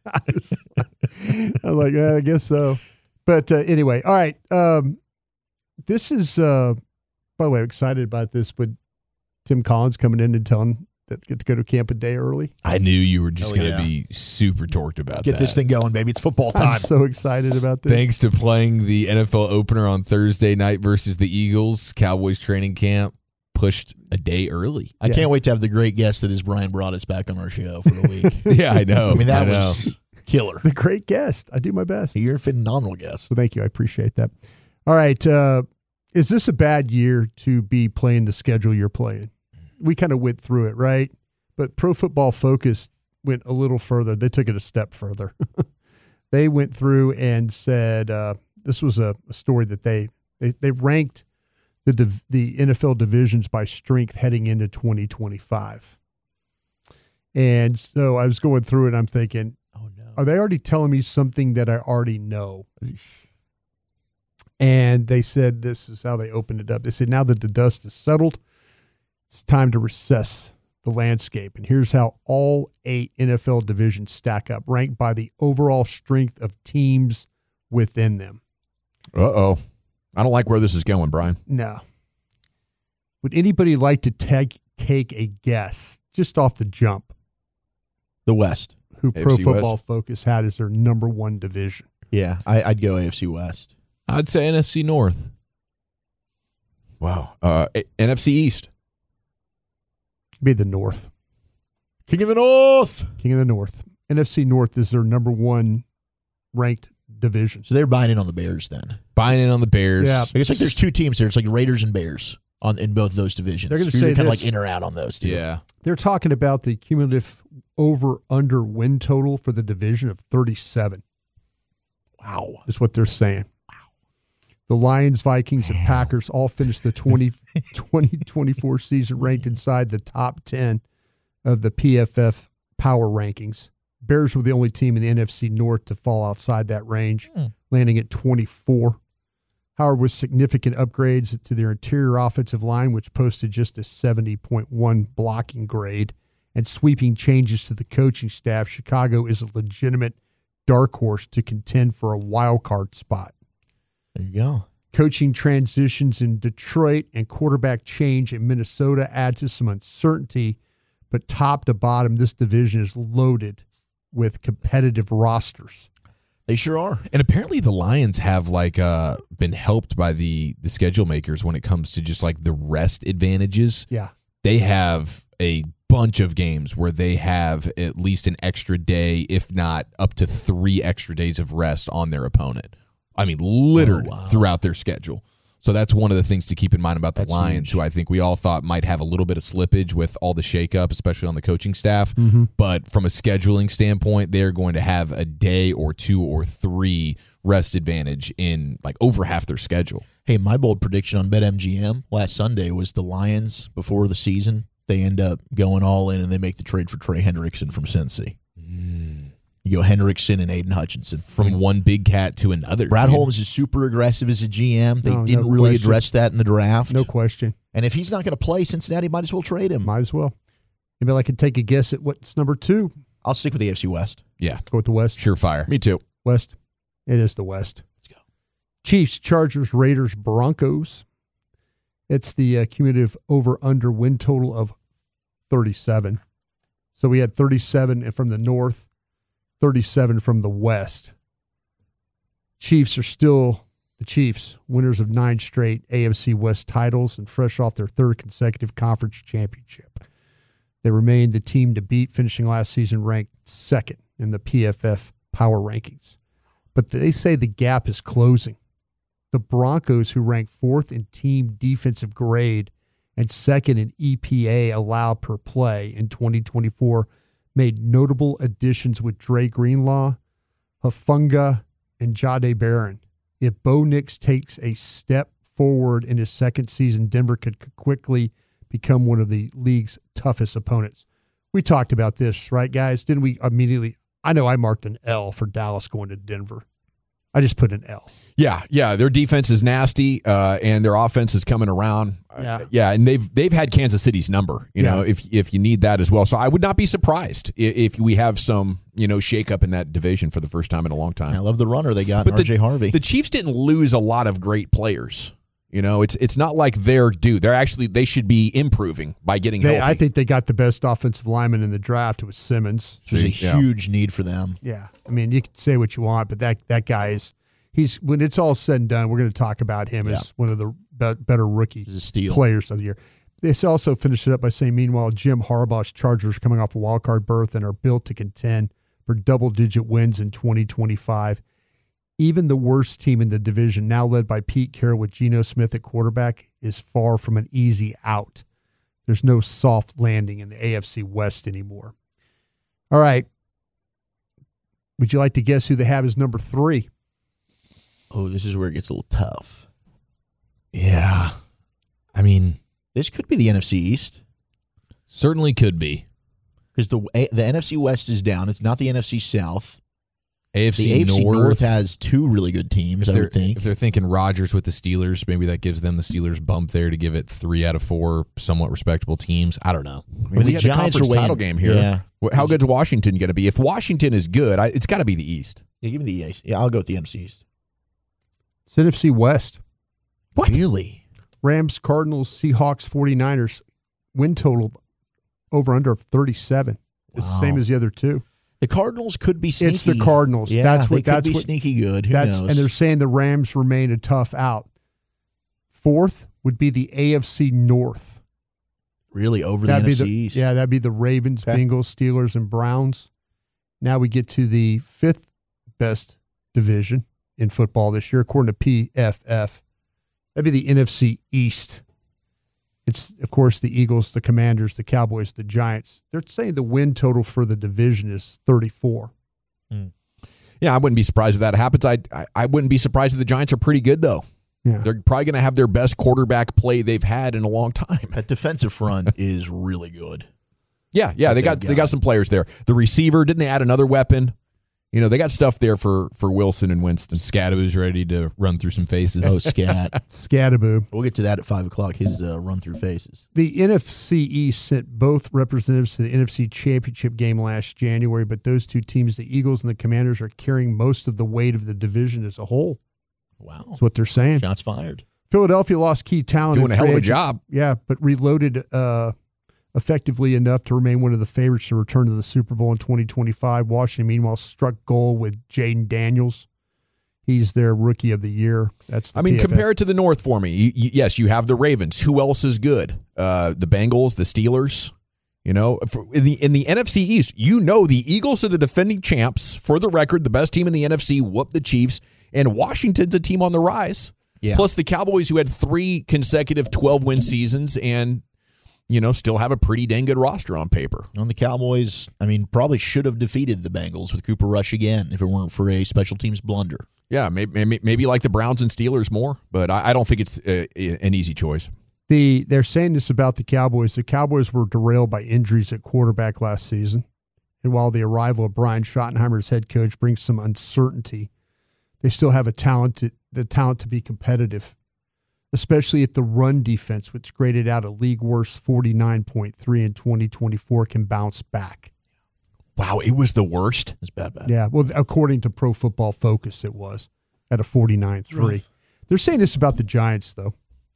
I'm like, I guess so. But anyway, all right. This is, by the way, I'm excited about this, but Tim Collins coming in and telling that get to go to camp a day early. I knew you were just Oh, going to yeah. be super torqued about Get that. this thing going, baby. It's football time. I'm so excited about this. Thanks to playing the NFL opener on Thursday night versus the Eagles, Cowboys training camp pushed a day early. I can't wait to have the great guest that is Brian brought us back on our show for the week. Yeah, I know. I mean, that was killer. The great guest. I do my best. You're a phenomenal guest. So thank you. I appreciate that. All right. Is this a bad year to be playing the schedule you're playing? We kind of went through it, right? But Pro Football Focus went a little further. They took it a step further. They went through and said this was a story that they ranked the NFL divisions by strength heading into 2025. And so I was going through it and I'm thinking, oh no, are they already telling me something that I already know? And they said this is how they opened it up. They said now that the dust is settled, it's time to recess the landscape. And here's how all 8 NFL divisions stack up, ranked by the overall strength of teams within them. Uh-oh. I don't like where this is going, Brian. No. Would anybody like to take a guess just off the jump The West. who AFC Pro Football West. Focus had as their number one division? Yeah, I'd go AFC West. I'd say NFC North. Wow. NFC East. Be the North. King of the North. King of the North. NFC North is their number one ranked division. So they're buying in on the Bears then. Buying in on the Bears. Yeah. I guess like there's 2 teams there. It's like Raiders and Bears in both those divisions. They're gonna So say you're kind of this. like in or out on those 2. Yeah. They're talking about the cumulative over-under win total for the division of 37. Wow. Is what they're saying. The Lions, Vikings, and Packers all finished the 2024 season ranked inside the top 10 of the PFF power rankings. Bears were the only team in the NFC North to fall outside that range, landing at 24. However, with significant upgrades to their interior offensive line, which posted just a 70.1 blocking grade, and sweeping changes to the coaching staff, Chicago is a legitimate dark horse to contend for a wild card spot. There you go. Coaching transitions in Detroit and quarterback change in Minnesota add to some uncertainty, but top to bottom, this division is loaded with competitive rosters. They sure are. And apparently the Lions have been helped by the schedule makers when it comes to just like the rest advantages. Yeah. They have a bunch of games where they have at least an extra day, if not up to 3 extra days of rest on their opponent. I mean, littered throughout their schedule. So that's one of the things to keep in mind about the Lions, who I think we all thought might have a little bit of slippage with all the shakeup, especially on the coaching staff. Mm-hmm. But from a scheduling standpoint, they're going to have a day or 2 or 3 rest advantage in like over half their schedule. Hey, my bold prediction on BetMGM last Sunday was the Lions before the season. They end up going all in and they make the trade for Trey Hendrickson from Cincy. You go Hendrickson and Aiden Hutchinson. From one big cat to another. Brad Holmes is super aggressive as a GM. They didn't really address that in the draft. No question. And if he's not going to play, Cincinnati might as well trade him. Might as well. Maybe I could take a guess at what's number 2. I'll stick with the AFC West. Yeah. Go with the West. Surefire. Me too. West. It is the West. Let's go. Chiefs, Chargers, Raiders, Broncos. It's the cumulative over-under win total of 37. So we had 37 from the North, 37 from the West. Chiefs are still the Chiefs, winners of 9 straight AFC West titles and fresh off their 3rd consecutive conference championship. They remain the team to beat, finishing last season ranked 2nd in the PFF power rankings. But they say the gap is closing. The Broncos, who rank 4th in team defensive grade and 2nd in EPA allowed per play in 2024, made notable additions with Dre Greenlaw, Hufanga, and Jahdae Barron. If Bo Nix takes a step forward in his 2nd season, Denver could quickly become one of the league's toughest opponents. We talked about this, right, guys? Didn't we immediately? I know I marked an L for Dallas going to Denver. I just put an L. Yeah. Their defense is nasty, and their offense is coming around. Yeah, and they've had Kansas City's number. You know, if you need that as well. So I would not be surprised if we have some shakeup in that division for the first time in a long time. I love the runner they got, RJ Harvey. The Chiefs didn't lose a lot of great players. It's not like they're due. They should be improving by getting healthy. I think they got the best offensive lineman in the draft. It was Simmons. There's a huge need for them. Yeah. I mean, you can say what you want, but that guy when it's all said and done, we're going to talk about him as one of the better rookie players of the year. They also finished it up by saying, meanwhile, Jim Harbaugh's Chargers are coming off a wild card berth and are built to contend for double-digit wins in 2025. Even the worst team in the division, now led by Pete Carroll with Geno Smith at quarterback, is far from an easy out. There's no soft landing in the AFC West anymore. All right. Would you like to guess who they have as number 3? Oh, this is where it gets a little tough. Yeah. I mean, this could be the NFC East. Certainly could be. Because the NFC West is down. It's not the NFC South. AFC the AFC North has 2 really good teams, I would think. If they're thinking Rodgers with the Steelers, maybe that gives them the Steelers bump there to give it 3 out of 4 somewhat respectable teams. I don't know. I mean, we had the conference title game here. Yeah. How good's Washington going to be? If Washington is good, it's got to be the East. Yeah, give me the East. Yeah, I'll go with the NFC East. It's NFC West. What? Really? Rams, Cardinals, Seahawks, 49ers. Win total over under of 37. It's the same as the other 2. The Cardinals could be sneaky. It's the Cardinals. Yeah, that's they could be sneaky good. Who knows? And they're saying the Rams remain a tough out. 4th would be the AFC North. Really, over the NFC East? Yeah, that'd be the Ravens, Bengals, Steelers, and Browns. Now we get to the 5th best division in football this year, according to PFF. That'd be the NFC East. It's, of course, the Eagles, the Commanders, the Cowboys, the Giants. They're saying the win total for the division is 34. Yeah, I wouldn't be surprised if that happens. I wouldn't be surprised if the Giants are pretty good, though. Yeah. They're probably going to have their best quarterback play they've had in a long time. That defensive front is really good. Yeah, they got some players there. The receiver, didn't they add another weapon? You know, they got stuff there for Wilson and Winston. Scadaboo's ready to run through some faces. Oh, Scat. Scadaboo. We'll get to that at 5 o'clock, his run-through faces. The NFC East sent both representatives to the NFC Championship game last January, but those two teams, the Eagles and the Commanders, are carrying most of the weight of the division as a whole. Wow. That's what they're saying. Shots fired. Philadelphia lost key talent. Doing a hell of a job. Yeah, but reloaded effectively enough to remain one of the favorites to return to the Super Bowl in 2025. Washington, meanwhile, struck gold with Jaden Daniels. He's their rookie of the year. That's the PFF. Compare it to the North for me. Yes, you have the Ravens. Who else is good? The Bengals, the Steelers. You know, in the NFC East, you know the Eagles are the defending champs. For the record, the best team in the NFC whooped the Chiefs, and Washington's a team on the rise. Yeah. Plus the Cowboys, who had 3 consecutive 12-win seasons and, you know, still have a pretty dang good roster on paper. On the Cowboys, probably should have defeated the Bengals with Cooper Rush again if it weren't for a special teams blunder. Yeah, maybe like the Browns and Steelers more, but I don't think it's an easy choice. They're saying this about the Cowboys. The Cowboys were derailed by injuries at quarterback last season. And while the arrival of Brian Schottenheimer as head coach brings some uncertainty, they still have the talent to be competitive, especially if the run defense, which graded out a league worst 49.3 in 2024, can bounce back. Wow, it was the worst? It's bad. Yeah, well, according to Pro Football Focus, it was at a 49.3. They're saying this about the Giants, though.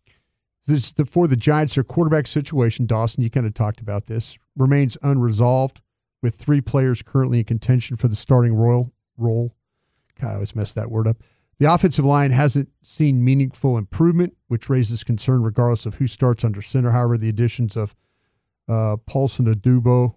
For the Giants, their quarterback situation, Dawson, you kind of talked about this, remains unresolved with 3 players currently in contention for the starting role. God, I always mess that word up. The offensive line hasn't seen meaningful improvement, which raises concern regardless of who starts under center. However, the additions of Paulson Adebo,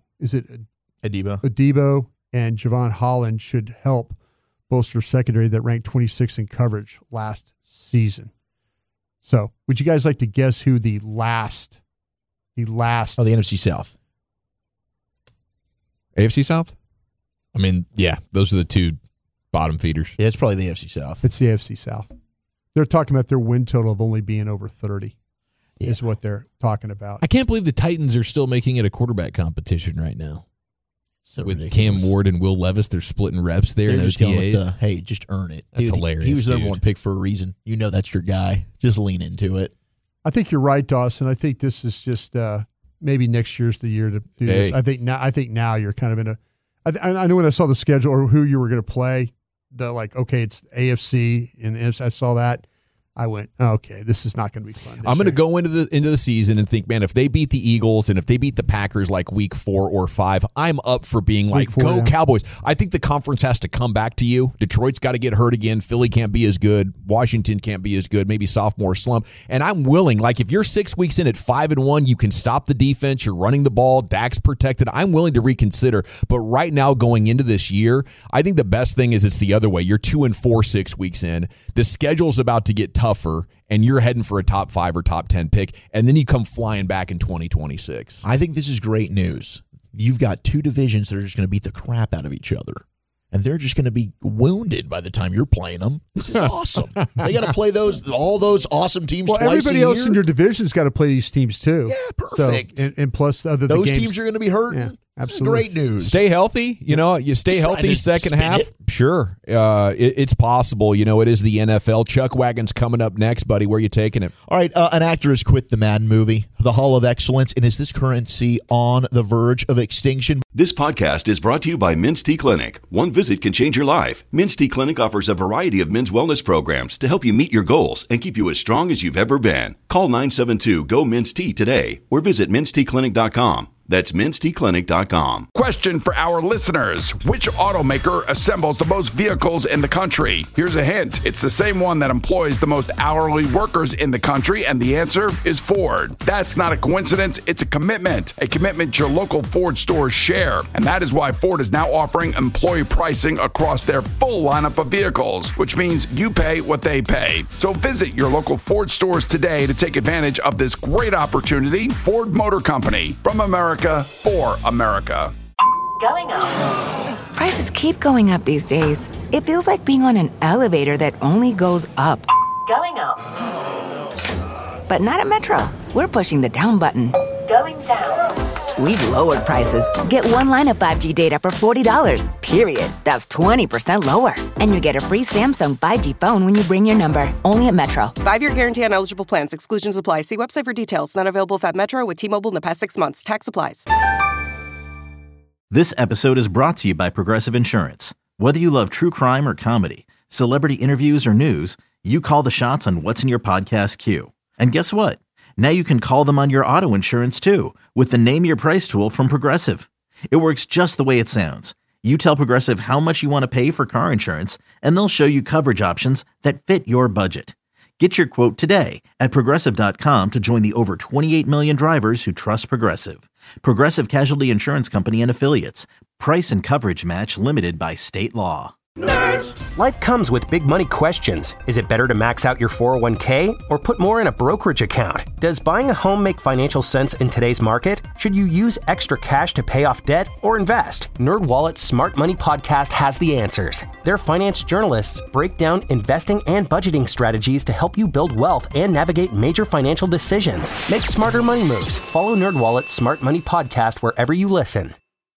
Adebo, and Javon Holland should help bolster secondary that ranked 26th in coverage last season. So, would you guys like to guess who the last? The NFC South. AFC South? Yeah, those are the 2 bottom feeders. Yeah, it's probably the AFC South. It's the AFC South. They're talking about their win total of only being over 30 is what they're talking about. I can't believe the Titans are still making it a quarterback competition right now. So with ridiculous. Cam Ward and Will Levis, they're splitting reps there in OTAs. Hey, just earn it. That's hilarious. He was the number 1 pick for a reason. You know that's your guy. Just lean into it. I think you're right, Dawson. I think this is just maybe next year's the year to do this. I think now you're kind of in a. I know when I saw the schedule or who you were going to play, it's AFC and I saw that. I went, okay, this is not going to be fun. I'm going to go into the season and think, man, if they beat the Eagles and if they beat the Packers like week 4 or 5, I'm up for being like, go Cowboys. I think the conference has to come back to you. Detroit's got to get hurt again. Philly can't be as good. Washington can't be as good. Maybe sophomore slump. And I'm willing, like if you're 6 weeks in at 5-1, you can stop the defense. You're running the ball. Dak's protected. I'm willing to reconsider. But right now going into this year, I think the best thing is it's the other way. You're 2-4 6 weeks in. The schedule's about to get tougher, and you're heading for a top 5 or top 10 pick, and then you come flying back in 2026. I think this is great news. You've got 2 divisions that are just going to beat the crap out of each other, and they're just going to be wounded by the time you're playing them. This is awesome. They got to play all those awesome teams twice a year. Well, everybody else in your division's got to play these teams too. Yeah, perfect. So, and plus those teams are going to be hurting. Yeah, absolutely. This is great news. Stay healthy. You stay healthy second half. Sure. It's possible. It is the NFL. Chuck Wagon's coming up next, buddy. Where are you taking it? All right. An actor has quit the Madden movie, the Hall of Excellence, and is this currency on the verge of extinction? This podcast is brought to you by Minstead Clinic. One visit can change your life. Minstead Clinic offers a variety of men's wellness programs to help you meet your goals and keep you as strong as you've ever been. Call 972-GO-MINSTEA today or visit minsteadclinic.com. That's minsteadclinic.com. Question for our listeners. Which automaker assembles the most vehicles in the country? Here's a hint. It's the same one that employs the most hourly workers in the country, and the answer is Ford. That's not a coincidence. It's a commitment your local Ford stores share. And that is why Ford is now offering employee pricing across their full lineup of vehicles, which means you pay what they pay. So visit your local Ford stores today to take advantage of this great opportunity. Ford Motor Company, from America for America. Going up. Prices keep going up these days. It feels like being on an elevator that only goes up. Going up. But not at Metro. We're pushing the down button. Going down. We've lowered prices. Get one line of 5G data for $40, period. That's 20% lower. And you get a free Samsung 5G phone when you bring your number. Only at Metro. 5-year guarantee on eligible plans. Exclusions apply. See website for details. Not available at Metro with T-Mobile in the past 6 months. Tax applies. This episode is brought to you by Progressive Insurance. Whether you love true crime or comedy, celebrity interviews or news, you call the shots on what's in your podcast queue. And guess what? Now you can call them on your auto insurance too with the Name Your Price tool from Progressive. It works just the way it sounds. You tell Progressive how much you want to pay for car insurance, and they'll show you coverage options that fit your budget. Get your quote today at Progressive.com to join the over 28 million drivers who trust Progressive. Progressive Casualty Insurance Company and Affiliates. Price and coverage match limited by state law. Nerds. Life comes with big money questions. Is it better to max out your 401k or put more in a brokerage account? Does buying a home make financial sense in today's market? Should you use extra cash to pay off debt or invest? NerdWallet's Smart Money Podcast has the answers. Their finance journalists break down investing and budgeting strategies to help you build wealth and navigate major financial decisions. Make smarter money moves. Follow NerdWallet's Smart Money Podcast wherever you listen.